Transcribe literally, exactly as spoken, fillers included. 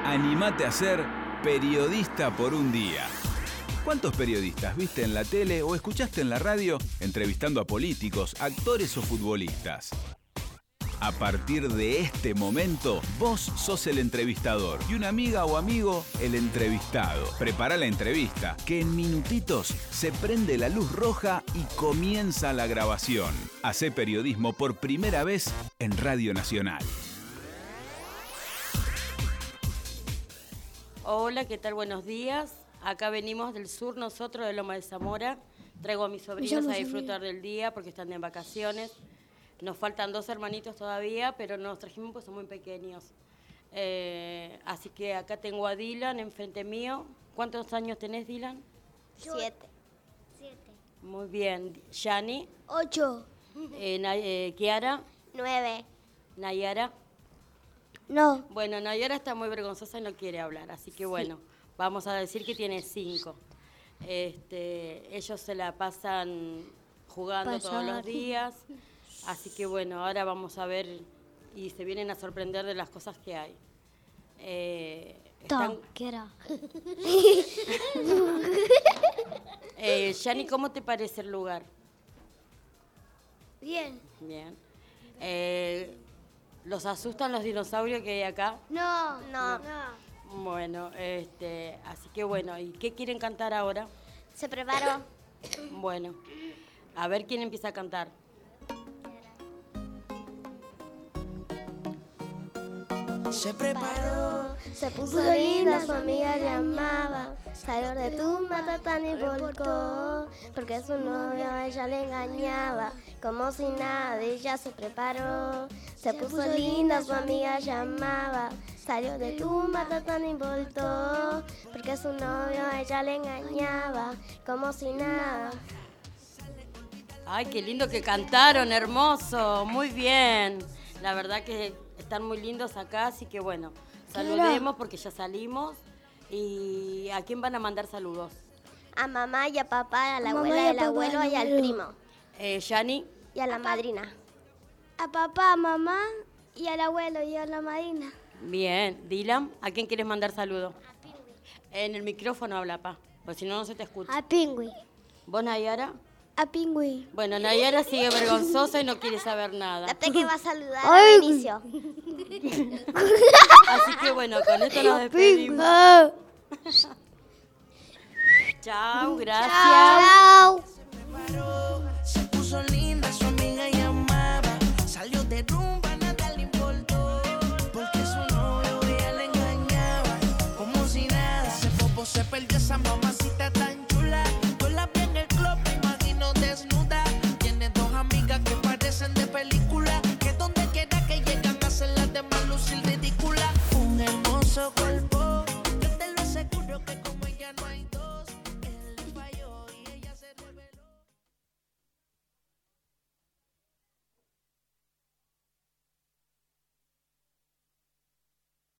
Animate a ser periodista por un día. ¿Cuántos periodistas viste en la tele o escuchaste en la radio entrevistando a políticos, actores o futbolistas? A partir de este momento, vos sos el entrevistador y una amiga o amigo el entrevistado. Prepara la entrevista, que en minutitos se prende la luz roja y comienza la grabación. Hacé periodismo por primera vez en Radio Nacional. Hola, ¿qué tal? Buenos días. Acá venimos del sur, nosotros de Loma de Zamora. Traigo a mis sobrinos a disfrutar del día porque están en vacaciones. Nos faltan dos hermanitos todavía, pero no los trajimos porque son muy pequeños. Eh, así que acá tengo a Dylan enfrente mío. ¿Cuántos años tenés, Dylan? Siete. Siete. Muy bien. Yani. Ocho. Eh, Na- eh, Kiara. Nueve. Nayara. No. Bueno, Nayara está muy vergonzosa y no quiere hablar, así que bueno, vamos a decir que tiene cinco. Este, ellos se la pasan jugando Pasar. todos los días, así que bueno, ahora vamos a ver y se vienen a sorprender de las cosas que hay. Eh, están, ¿Qué era? eh, Yani, ¿cómo te parece el lugar? Bien. Bien. Eh, ¿Los asustan los dinosaurios que hay acá? No. No. Bueno, este, así que bueno, ¿y qué quieren cantar ahora? Se preparó. Bueno, a ver quién empieza a cantar. Se preparó, Se puso linda, su amiga llamaba. Salió de tu matatán y volcó. Porque su novio a ella le engañaba. Como si nada, ella se preparó. Se puso linda, su amiga llamaba. Salió de tu matatán y voltó. Porque su novio a ella le engañaba. Como si nada. Ay, qué lindo que cantaron, hermoso, muy bien. La verdad que están muy lindos acá, así que bueno, saludemos porque ya salimos. ¿Y a quién van a mandar saludos? A mamá y a papá, a la Mamá abuela y y a al papá, abuelo al y al abuelo. primo. Eh, Yani, Y a la madrina. A papá, a mamá y al abuelo y a la madrina. bien. Dylan, ¿a quién quieres mandar saludos? En el micrófono habla, pa, porque si no, no se te escucha. A Pingüi. ¿Vos, Nayara? A Pingüi. Bueno, Nayara sigue vergonzosa y no quiere saber nada. La que va a saludar Ay. al inicio. Así que bueno, con esto nos despedimos. Ah. Chao, gracias. Chao. preparó, se puso linda, su amiga llamaba. Salió de rumba, nada le importó. Porque su novio ella le engañaba. Como si nada, se popo se perdió esa mamacita tan chula. Yo la vi en el club, me imagino desnuda. Tiene dos amigas que parecen de película. Que donde quiera que llegan hacen las demás lucir ridícula. Un hermoso cuerpo.